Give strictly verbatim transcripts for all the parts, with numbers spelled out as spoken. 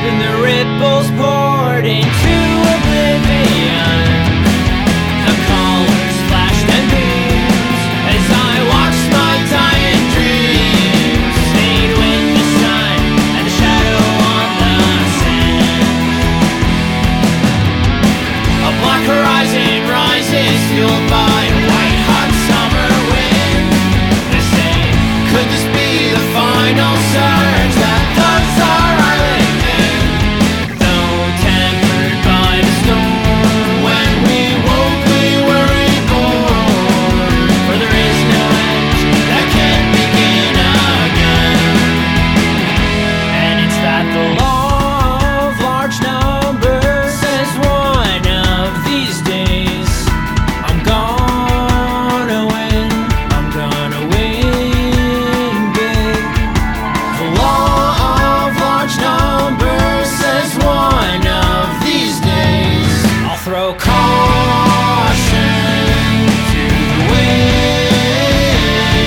and the ripples poured into oblivion. The colors flashed and beamed as I watched my dying dreams fade with the sun and the shadow on the sand. A black horizon rises, fueled by a white hot summer wind. They say, could this be the final surge that floods our island in? Though tempered by the storm, when we woke we were reborn. For there is no edge that can begin again. And it's that the law of large numbers says one of these days I'm gonna win, I'm gonna win big. The law of large numbers says one of these days I'll throw caution to the wind.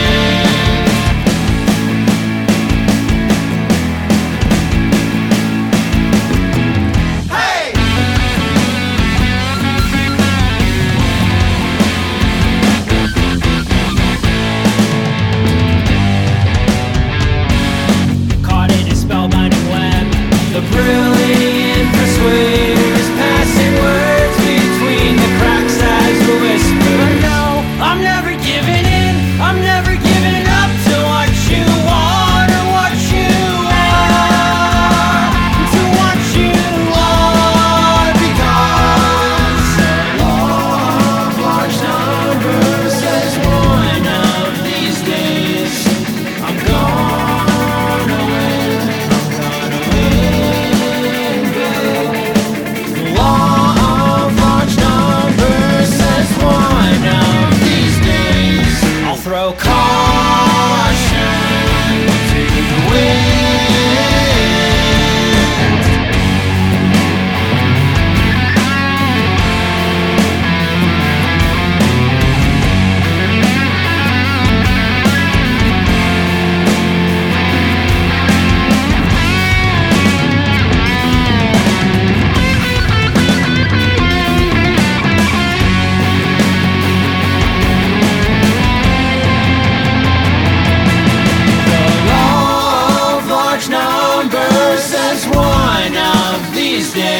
Hey! Caught in a spellbinding web, the brilliant persuaders passing words between the cracks as a whisper. But no, I'm never giving in, I'm never giving up to what you want or what you are, to what you are, because the law of large numbers says one of these days I'm gonna win, I'm gonna win big. The law of large numbers says one of these days I'll throw caution to the wind. The law of large numbers says one of these days